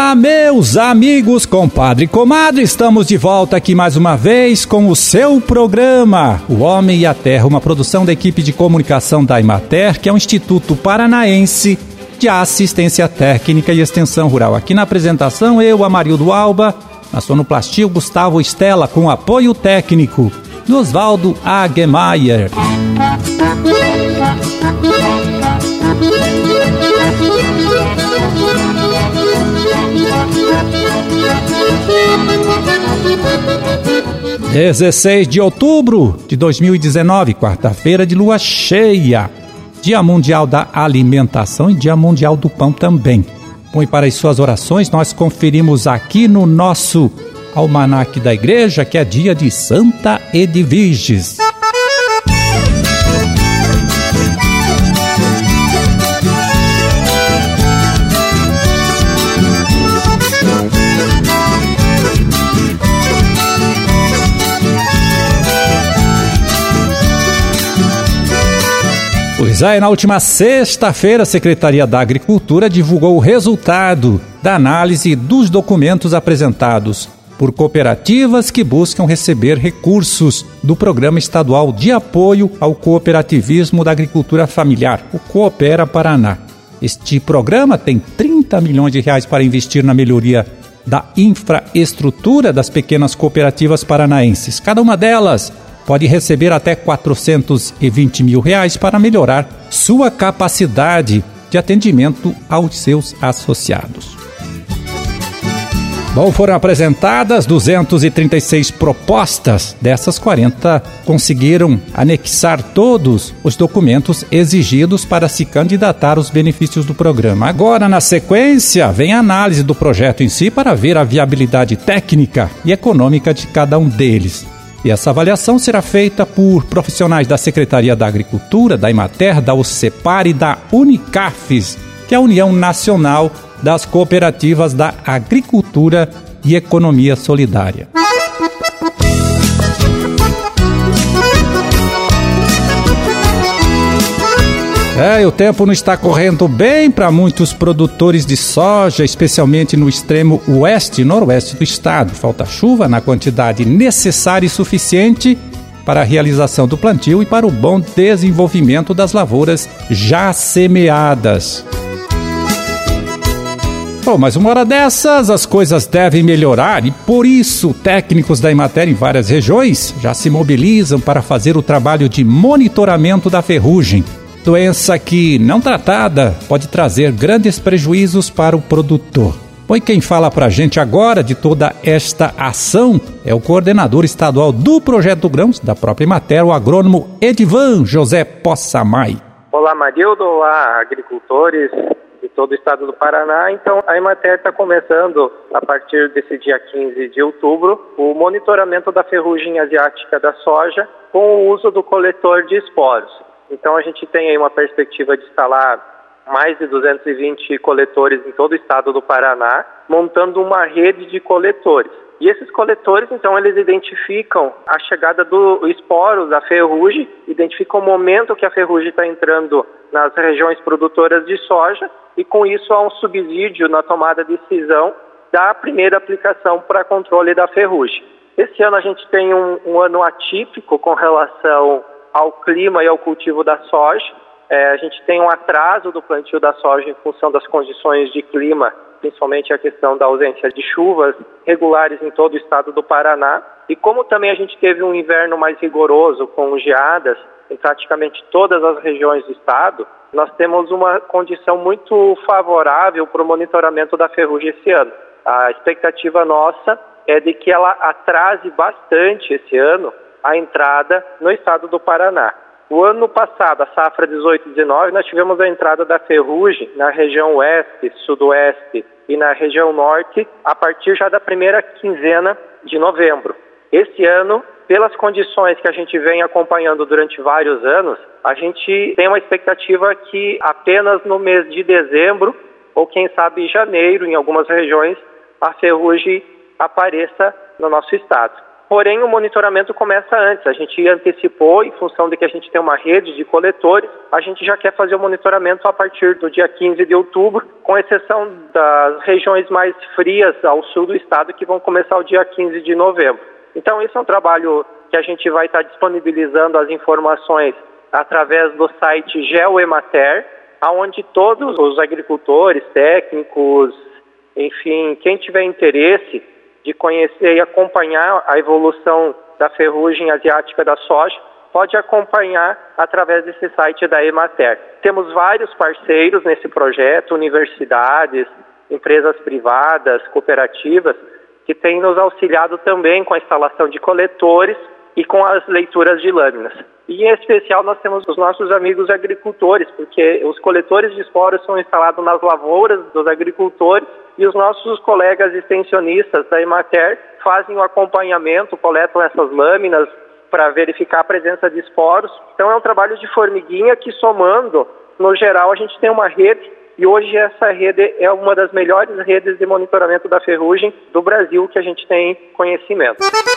Olá, meus amigos, compadre e comadre, estamos de volta aqui mais uma vez com o seu programa O Homem e a Terra, uma produção da equipe de comunicação da Emater, que é um Instituto Paranaense de Assistência Técnica e Extensão Rural. Aqui na apresentação, eu, Amarildo Alba, na sonoplastia, Gustavo Estela, com apoio técnico do Oswaldo Agemeyer. 16 de outubro de 2019, quarta-feira de lua cheia, Dia Mundial da Alimentação e Dia Mundial do Pão também. Bom, e para as suas orações, nós conferimos aqui no nosso almanaque da igreja, que é dia de Santa Edviges. Pois é, na última sexta-feira, a Secretaria da Agricultura divulgou o resultado da análise dos documentos apresentados por cooperativas que buscam receber recursos do Programa Estadual de Apoio ao Cooperativismo da Agricultura Familiar, o Coopera Paraná. Este programa tem 30 milhões de reais para investir na melhoria da infraestrutura das pequenas cooperativas paranaenses. Cada uma delas pode receber até R$420 mil para melhorar sua capacidade de atendimento aos seus associados. Bom, foram apresentadas 236 propostas. Dessas, 40 conseguiram anexar todos os documentos exigidos para se candidatar aos benefícios do programa. Agora, na sequência, vem a análise do projeto em si para ver a viabilidade técnica e econômica de cada um deles. E essa avaliação será feita por profissionais da Secretaria da Agricultura, da Emater, da OCEPAR e da Unicafes, que é a União Nacional das Cooperativas da Agricultura e Economia Solidária. O tempo não está correndo bem para muitos produtores de soja, especialmente no extremo oeste e noroeste do estado. Falta chuva na quantidade necessária e suficiente para a realização do plantio e para o bom desenvolvimento das lavouras já semeadas. Bom, mas uma hora dessas as coisas devem melhorar e por isso técnicos da Emater em várias regiões já se mobilizam para fazer o trabalho de monitoramento da ferrugem. Doença que, não tratada, pode trazer grandes prejuízos para o produtor. Bom, e quem fala para a gente agora de toda esta ação é o coordenador estadual do Projeto Grãos, da própria Emater, o agrônomo Edivan José Possamay. Olá, Marildo, olá, agricultores de todo o estado do Paraná. Então, a Emater está começando, a partir desse dia 15 de outubro, o monitoramento da ferrugem asiática da soja com o uso do coletor de esporos. Então a gente tem aí uma perspectiva de instalar mais de 220 coletores em todo o estado do Paraná, montando uma rede de coletores. E esses coletores, então, eles identificam a chegada do esporo da ferrugem, identificam o momento que a ferrugem está entrando nas regiões produtoras de soja e com isso há um subsídio na tomada de decisão da primeira aplicação para controle da ferrugem. Esse ano a gente tem um ano atípico com relação ao clima e ao cultivo da soja. A gente tem um atraso do plantio da soja em função das condições de clima, principalmente a questão da ausência de chuvas regulares em todo o estado do Paraná. E como também a gente teve um inverno mais rigoroso, com geadas em praticamente todas as regiões do estado, nós temos uma condição muito favorável para o monitoramento da ferrugem esse ano. A expectativa nossa é de que ela atrase bastante esse ano a entrada no estado do Paraná. O ano passado, a safra 18-19, nós tivemos a entrada da ferrugem na região oeste, sudoeste e na região norte a partir já da primeira quinzena de novembro. Esse ano, pelas condições que a gente vem acompanhando durante vários anos, a gente tem uma expectativa que apenas no mês de dezembro ou quem sabe janeiro, em algumas regiões, a ferrugem apareça no nosso estado. porém o monitoramento começa antes. A gente antecipou, em função de que a gente tem uma rede de coletores, a gente já quer fazer o monitoramento a partir do dia 15 de outubro, com exceção das regiões mais frias ao sul do estado, que vão começar o dia 15 de novembro. Então, esse é um trabalho que a gente vai estar disponibilizando as informações através do site GeoEmater, onde todos os agricultores, técnicos, enfim, quem tiver interesse de conhecer e acompanhar a evolução da ferrugem asiática da soja, pode acompanhar através desse site da Emater. Temos vários parceiros nesse projeto, universidades, empresas privadas, cooperativas, que têm nos auxiliado também com a instalação de coletores e com as leituras de lâminas. E em especial nós temos os nossos amigos agricultores, porque os coletores de esporos são instalados nas lavouras dos agricultores e os nossos colegas extensionistas da Emater fazem o acompanhamento, coletam essas lâminas para verificar a presença de esporos. Então é um trabalho de formiguinha que, somando, no geral, a gente tem uma rede, e hoje essa rede é uma das melhores redes de monitoramento da ferrugem do Brasil que a gente tem conhecimento.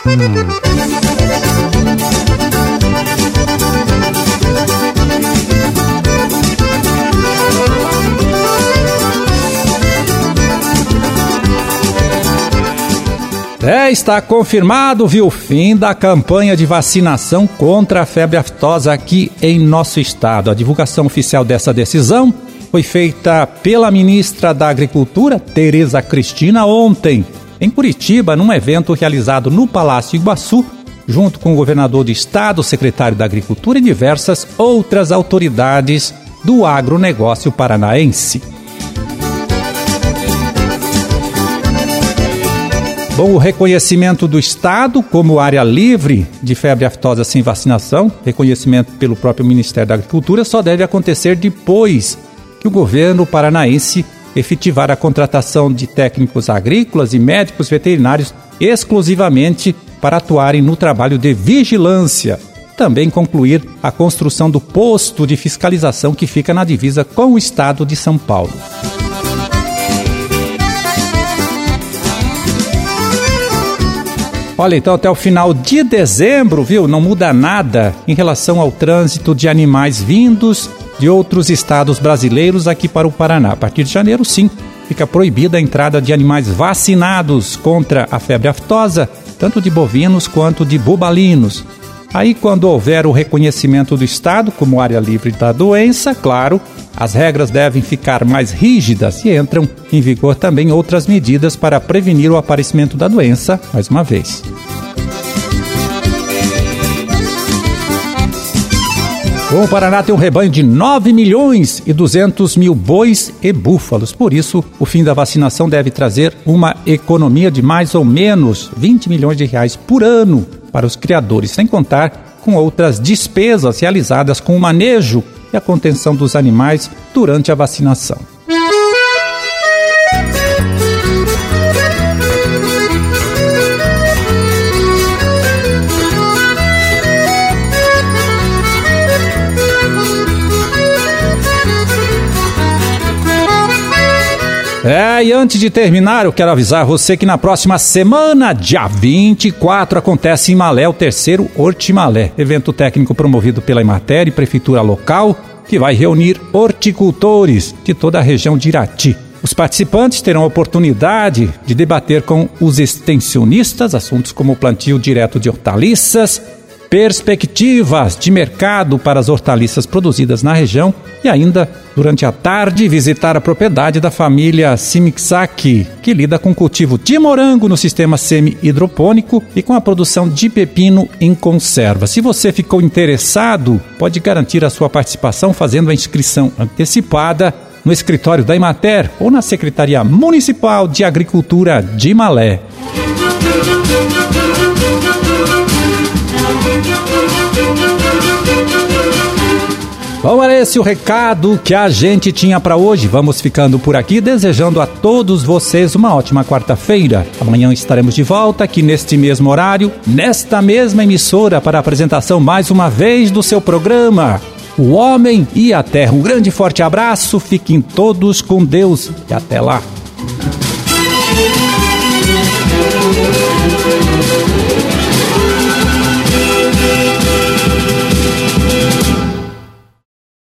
Está confirmado, viu, o fim da campanha de vacinação contra a febre aftosa aqui em nosso estado. A divulgação oficial dessa decisão foi feita pela ministra da Agricultura, Tereza Cristina, ontem, em Curitiba, num evento realizado no Palácio Iguaçu, junto com o governador do estado, o secretário da Agricultura e diversas outras autoridades do agronegócio paranaense. Bom, o reconhecimento do estado como área livre de febre aftosa sem vacinação, reconhecimento pelo próprio Ministério da Agricultura, só deve acontecer depois que o governo paranaense efetivar a contratação de técnicos agrícolas e médicos veterinários exclusivamente para atuarem no trabalho de vigilância. Também concluir a construção do posto de fiscalização que fica na divisa com o estado de São Paulo. Olha, então até o final de dezembro, viu, não muda nada em relação ao trânsito de animais vindos de outros estados brasileiros aqui para o Paraná. A partir de janeiro, sim, fica proibida a entrada de animais vacinados contra a febre aftosa, tanto de bovinos quanto de bubalinos. Aí, quando houver o reconhecimento do estado como área livre da doença, claro, as regras devem ficar mais rígidas e entram em vigor também outras medidas para prevenir o aparecimento da doença, mais uma vez. Bom, o Paraná tem um rebanho de 9 milhões e 200 mil bois e búfalos. Por isso, o fim da vacinação deve trazer uma economia de mais ou menos 20 milhões de reais por ano para os criadores, sem contar com outras despesas realizadas com o manejo e a contenção dos animais durante a vacinação. E antes de terminar, eu quero avisar você que na próxima semana, dia 24, acontece em Malé o terceiro Hortimalé, evento técnico promovido pela Emater e Prefeitura local, que vai reunir horticultores de toda a região de Irati. Os participantes terão a oportunidade de debater com os extensionistas assuntos como o plantio direto de hortaliças, perspectivas de mercado para as hortaliças produzidas na região e ainda, durante a tarde, visitar a propriedade da família Simixaki, que lida com o cultivo de morango no sistema semi-hidropônico e com a produção de pepino em conserva. Se você ficou interessado, pode garantir a sua participação fazendo a inscrição antecipada no escritório da Emater ou na Secretaria Municipal de Agricultura de Malé. Bom, era esse o recado que a gente tinha para hoje. Vamos ficando por aqui, desejando a todos vocês uma ótima quarta-feira. Amanhã estaremos de volta aqui neste mesmo horário, nesta mesma emissora, para a apresentação mais uma vez do seu programa O Homem e a Terra. Um grande e forte abraço, fiquem todos com Deus e até lá.